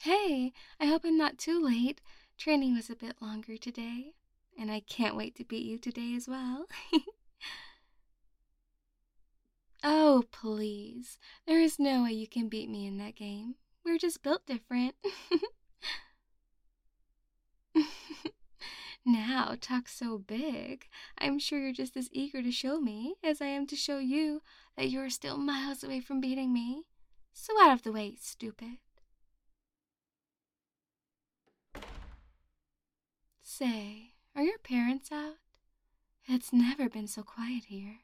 Hey, I hope I'm not too late. Training was a bit longer today, and I can't wait to beat you today as well. Oh, please. There is no way you can beat me in that game. We're just built different. Now, talk so big. I'm sure you're just as eager to show me as I am to show you that you're still miles away from beating me. So out of the way, stupid. Say, are your parents out? It's never been so quiet here.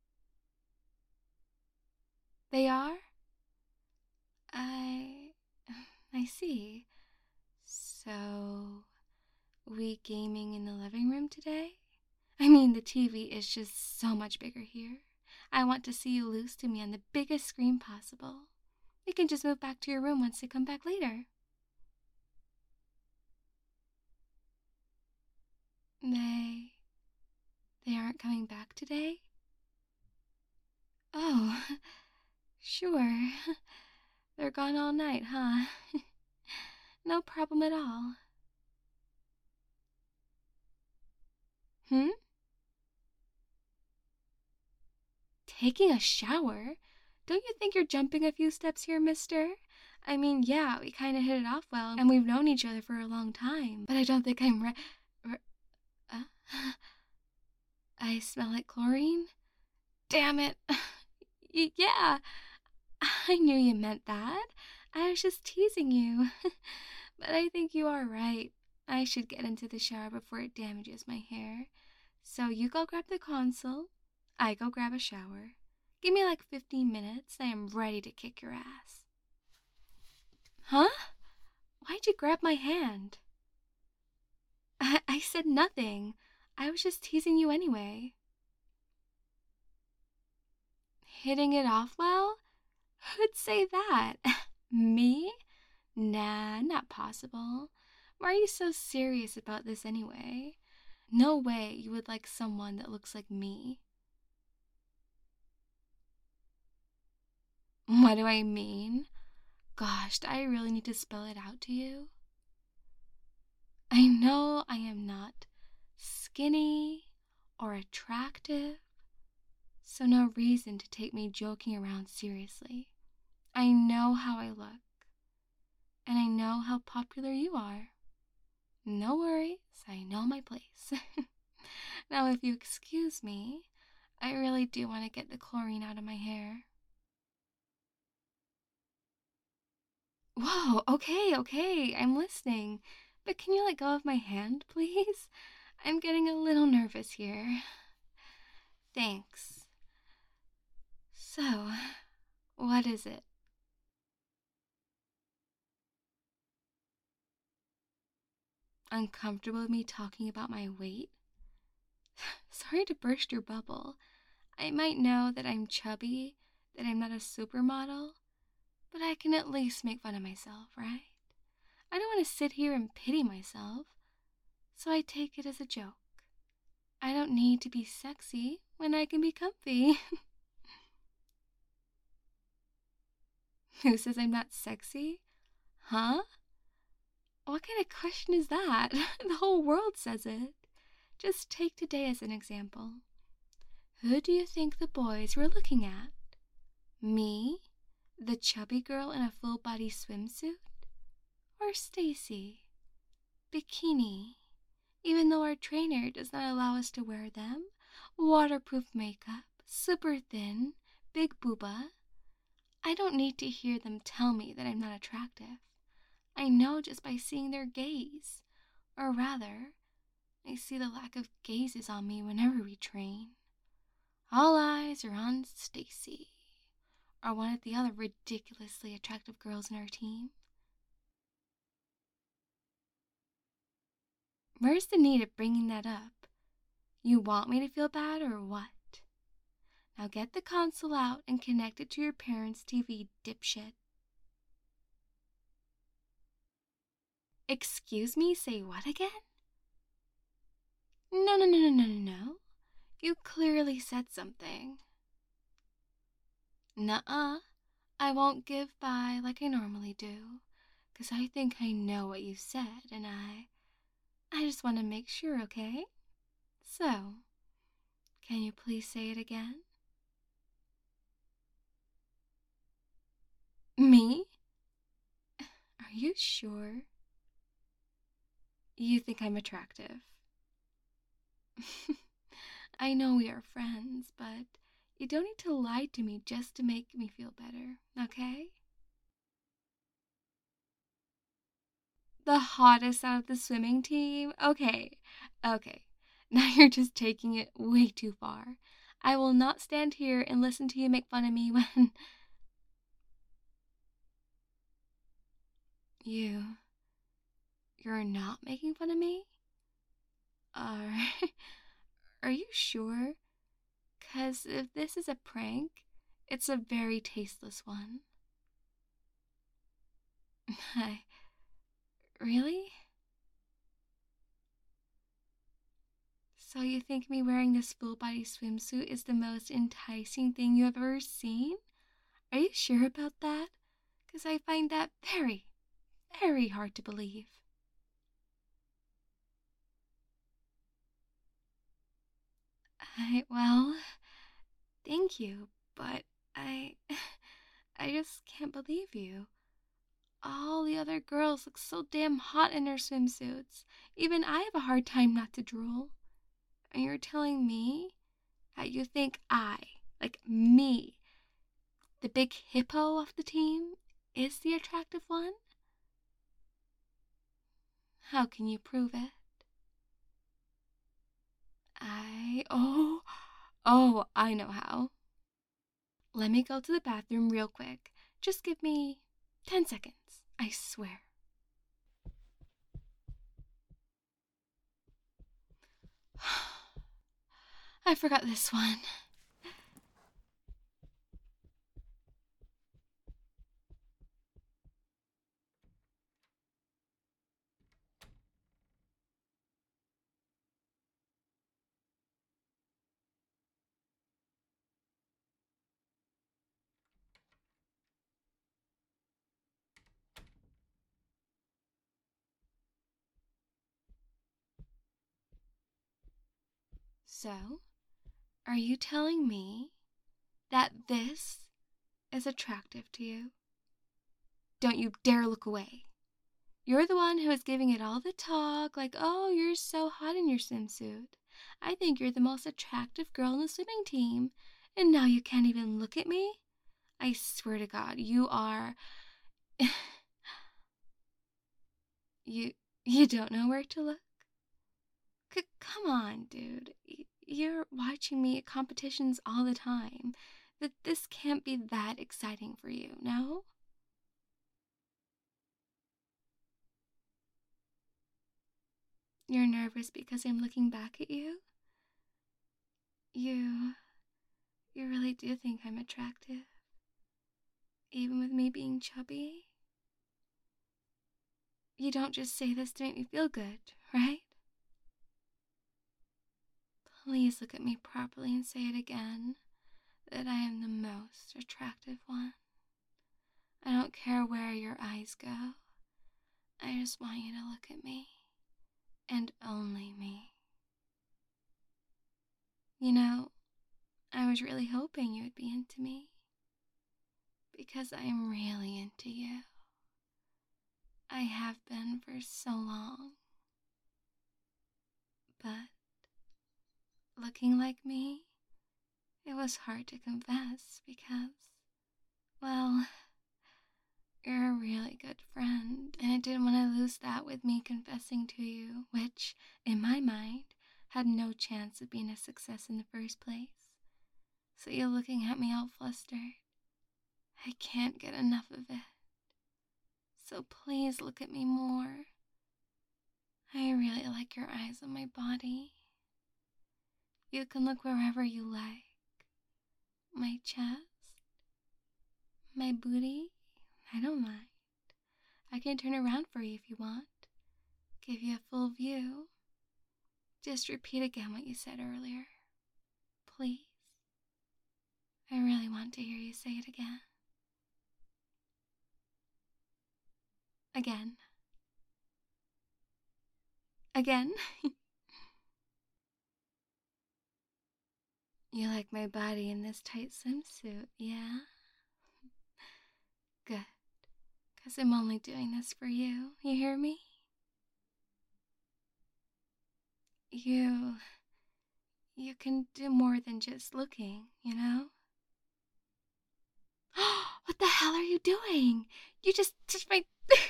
They are? I... I see. So, we gaming in the living room today? I mean, the TV is just so much bigger here. I want to see you lose to me on the biggest screen possible. You can just move back to your room once you come back later. They aren't coming back today? Oh, sure. They're gone all night, huh? No problem at all. Hmm? Taking a shower? Don't you think you're jumping a few steps here, mister? I mean, yeah, we kind of hit it off well, and we've known each other for a long time, but I don't think I'm uh, I smell like chlorine? Damn it. Yeah, I knew you meant that. I was just teasing you. But I think you are right. I should get into the shower before it damages my hair. So you go grab the console, I go grab a shower. Give me like 15 minutes, I am ready to kick your ass. Huh? Why'd you grab my hand? I said nothing. I was just teasing you anyway. Hitting it off well? Who'd say that? Me? Nah, not possible. Why are you so serious about this anyway? No way you would like someone that looks like me. What do I mean? Gosh, do I really need to spell it out to you? I know I am not skinny or attractive, so no reason to take me joking around seriously. I know how I look, and I know how popular you are. No worries, I know my place. Now, if you excuse me, I really do want to get the chlorine out of my hair. Whoa, okay, I'm listening. But can you let go of my hand, please? I'm getting a little nervous here. Thanks. So, what is it? Uncomfortable with me talking about my weight? Sorry to burst your bubble. I might know that I'm chubby, that I'm not a supermodel, but I can at least make fun of myself, right? I don't want to sit here and pity myself, so I take it as a joke. I don't need to be sexy when I can be comfy. Who says I'm not sexy? Huh? What kind of question is that? The whole world says it. Just take today as an example. Who do you think the boys were looking at? Me? The chubby girl in a full-body swimsuit? Or Stacy? Bikini? Even though our trainer does not allow us to wear them, waterproof makeup, super thin, big booba. I don't need to hear them tell me that I'm not attractive. I know just by seeing their gaze. Or rather, I see the lack of gazes on me whenever we train. All eyes are on Stacy, or one of the other ridiculously attractive girls in our team. Where's the need of bringing that up? You want me to feel bad or what? Now get the console out and connect it to your parents' TV, dipshit. Excuse me, say what again? No. You clearly said something. Nuh-uh. I won't give by like I normally do, Because I think I know what you said, and I just want to make sure, okay? So, can you please say it again? Me? Are you sure? You think I'm attractive? I know we are friends, but you don't need to lie to me just to make me feel better, okay? The hottest out of the swimming team? Okay, okay. Now you're just taking it way too far. I will not stand here and listen to you make fun of me when you. You're not making fun of me? Are. Are you sure? 'Cause if this is a prank, it's a very tasteless one. I. Really? So you think me wearing this full body swimsuit is the most enticing thing you have ever seen? Are you sure about that? 'Cause I find that very, very hard to believe. Well, thank you, but I, I just can't believe you. All the other girls look so damn hot in their swimsuits. Even I have a hard time not to drool. And you're telling me that you think I, like me, the big hippo of the team, is the attractive one? How can you prove it? Oh, I know how. Let me go to the bathroom real quick. Just give me 10 seconds, I swear. I forgot this one. So, are you telling me that this is attractive to you? Don't you dare look away. You're the one who is giving it all the talk, like, oh, you're so hot in your swimsuit. I think you're the most attractive girl in the swimming team. And now you can't even look at me? I swear to God, you are. you don't know where to look? Come on, dude. You're watching me at competitions all the time. This can't be that exciting for you, no? You're nervous because I'm looking back at you? You. You really do think I'm attractive? Even with me being chubby? You don't just say this to make me feel good, right? Please look at me properly and say it again, that I am the most attractive one. I don't care where your eyes go. I just want you to look at me. And only me. You know, I was really hoping you would be into me. Because I'm really into you. I have been for so long. But looking like me, it was hard to confess because, well, you're a really good friend, and I didn't want to lose that with me confessing to you, which, in my mind, had no chance of being a success in the first place. So you're looking at me all flustered. I can't get enough of it. So please look at me more. I really like your eyes on my body. You can look wherever you like. My chest, my booty, I don't mind. I can turn around for you if you want. Give you a full view. Just repeat again what you said earlier. Please. I really want to hear you say it again. Again. Again. You like my body in this tight swimsuit, yeah? Good. 'Cause I'm only doing this for you. You hear me? You. You can do more than just looking, you know? What the hell are you doing? You just touched my.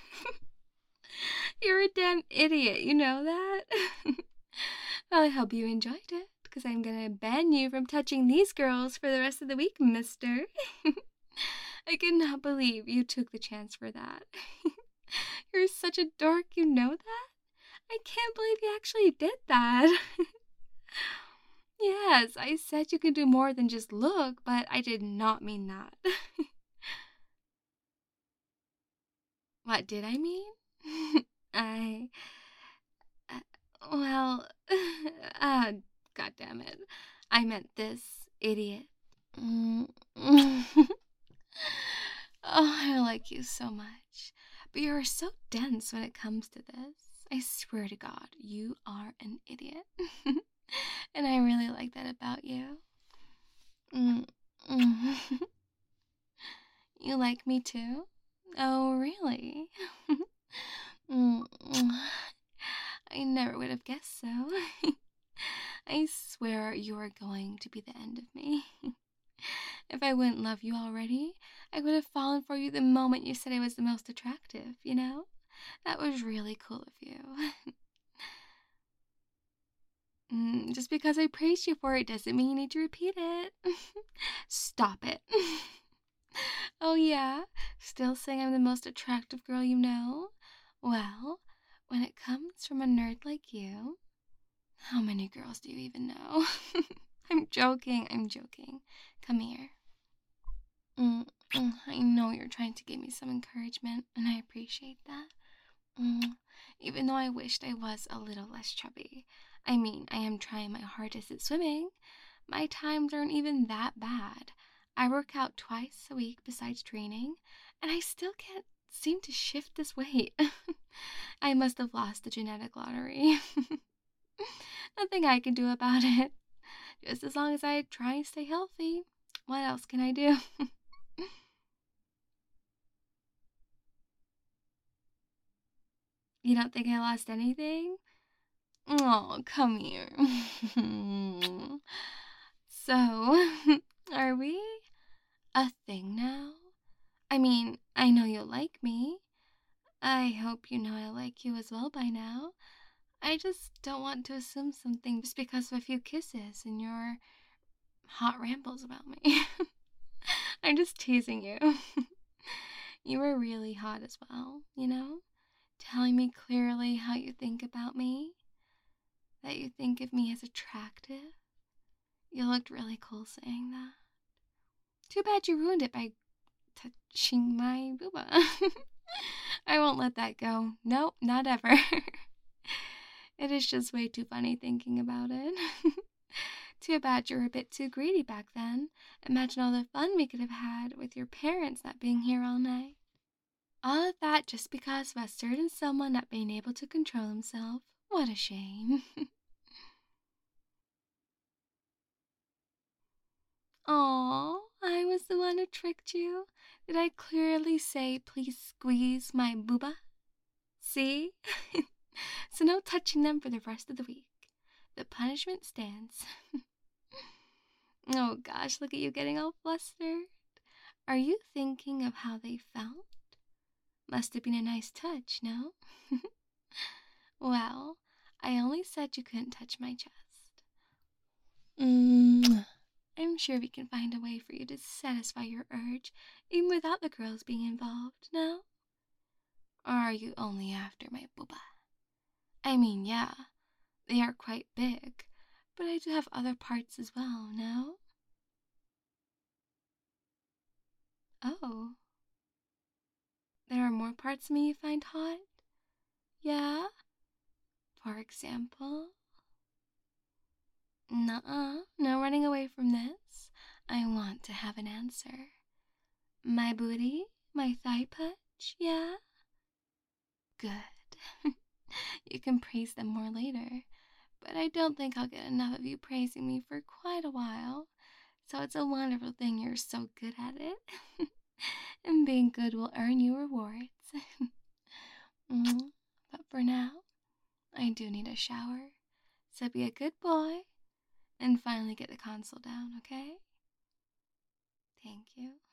You're a damn idiot, you know that? Well, I hope you enjoyed it, because I'm gonna ban you from touching these girls for the rest of the week, mister. I cannot believe you took the chance for that. You're such a dork, you know that? I can't believe you actually did that. Yes, I said you can do more than just look, but I did not mean that. What did I mean? I. Uh, well. Uh, God damn it. I meant this, idiot. Oh, I like you so much. But you are so dense when it comes to this. I swear to God, you are an idiot. And I really like that about you. You like me too? Oh, really? I never would have guessed so. I swear you are going to be the end of me. If I wouldn't love you already, I would have fallen for you the moment you said I was the most attractive, you know? That was really cool of you. Just because I praised you for it doesn't mean you need to repeat it. Stop it. Oh, yeah? Still saying I'm the most attractive girl you know? Well, when it comes from a nerd like you, how many girls do you even know? I'm joking. Come here. I know you're trying to give me some encouragement, and I appreciate that. Even though I wished I was a little less chubby. I mean, I am trying my hardest at swimming. My times aren't even that bad. I work out twice a week besides training, and I still can't seem to shift this weight. I must have lost the genetic lottery. Nothing I can do about it. Just as long as I try and stay healthy. What else can I do? You don't think I lost anything? Oh, come here. So, are we a thing now? I mean, I know you like me. I hope you know I like you as well by now. I just don't want to assume something just because of a few kisses and your hot rambles about me. I'm just teasing you. You were really hot as well, you know? Telling me clearly how you think about me, that you think of me as attractive. You looked really cool saying that. Too bad you ruined it by touching my booba. I won't let that go. Nope, not ever. It is just way too funny thinking about it. Too bad you were a bit too greedy back then. Imagine all the fun we could have had with your parents not being here all night. All of that just because of a certain someone not being able to control himself. What a shame. Aw, I was the one who tricked you. Did I clearly say, please squeeze my booba? See? So no touching them for the rest of the week. The punishment stands. Oh gosh, look at you getting all flustered. Are you thinking of how they felt? Must have been a nice touch, no? Well, I only said you couldn't touch my chest. I'm sure we can find a way for you to satisfy your urge, even without the girls being involved, no? Or are you only after my booba? I mean, yeah, they are quite big, but I do have other parts as well, no? Oh, there are more parts of me you find hot? Yeah? For example? Nuh-uh, no running away from this. I want to have an answer. My booty? My thigh punch? Yeah? Good. You can praise them more later, but I don't think I'll get enough of you praising me for quite a while. So it's a wonderful thing you're so good at it. And being good will earn you rewards. Mm, but for now, I do need a shower. So be a good boy and finally get the console down, okay? Thank you.